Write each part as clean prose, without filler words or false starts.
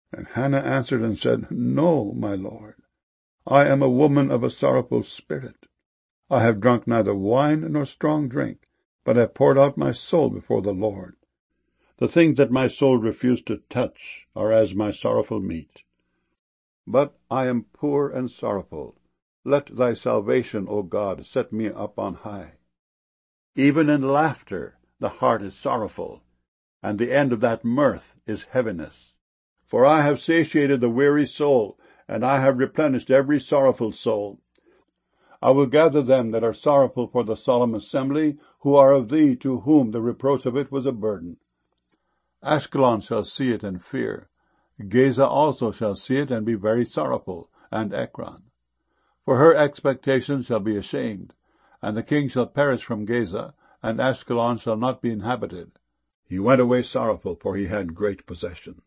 And Hannah answered and said, No, my lord, I am a woman of a sorrowful spirit. I have drunk neither wine nor strong drink, but have poured out my soul before the Lord. The things that my soul refused to touch are as my sorrowful meat. But I am poor and sorrowful. Let thy salvation, O God, set me up on high. Even in laughter the heart is sorrowful, and the end of that mirth is heaviness. For I have satiated the weary soul, and I have replenished every sorrowful soul. I will gather them that are sorrowful for the solemn assembly, who are of thee, to whom the reproach of it was a burden. Ashkelon shall see it and fear. Gaza also shall see it and be very sorrowful, and Ekron. For her expectation shall be ashamed, and the king shall perish from Gaza, and Ashkelon shall not be inhabited. He went away sorrowful, for he had great possessions.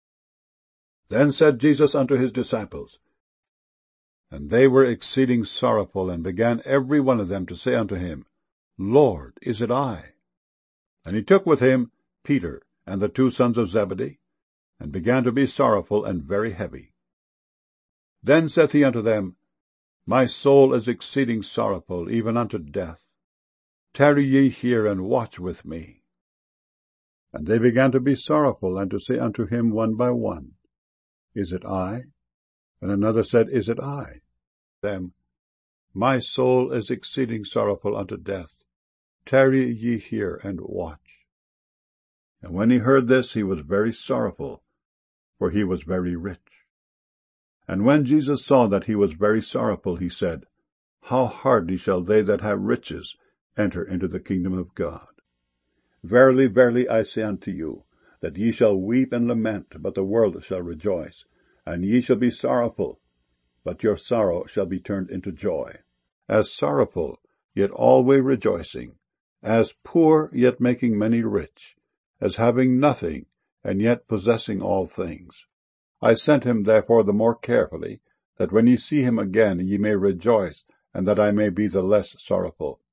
Then said Jesus unto his disciples, and they were exceeding sorrowful, and began every one of them to say unto him, Lord, is it I? And he took with him Peter and the 2 sons of Zebedee, and began to be sorrowful and very heavy. Then saith he unto them, My soul is exceeding sorrowful, even unto death. Tarry ye here, and watch with me. And they began to be sorrowful, and to say unto him one by one, Is it I? And another said, Is it I? Them, My soul is exceeding sorrowful unto death. Tarry ye here, and watch. And when he heard this, he was very sorrowful, for he was very rich. And when Jesus saw that he was very sorrowful, he said, How hardly shall they that have riches enter into the kingdom of God? Verily, verily, I say unto you, that ye shall weep and lament, but the world shall rejoice. And ye shall be sorrowful, but your sorrow shall be turned into joy. As sorrowful, yet always rejoicing. As poor, yet making many rich. As having nothing, and yet possessing all things. I sent him therefore the more carefully, that when ye see him again ye may rejoice, and that I may be the less sorrowful.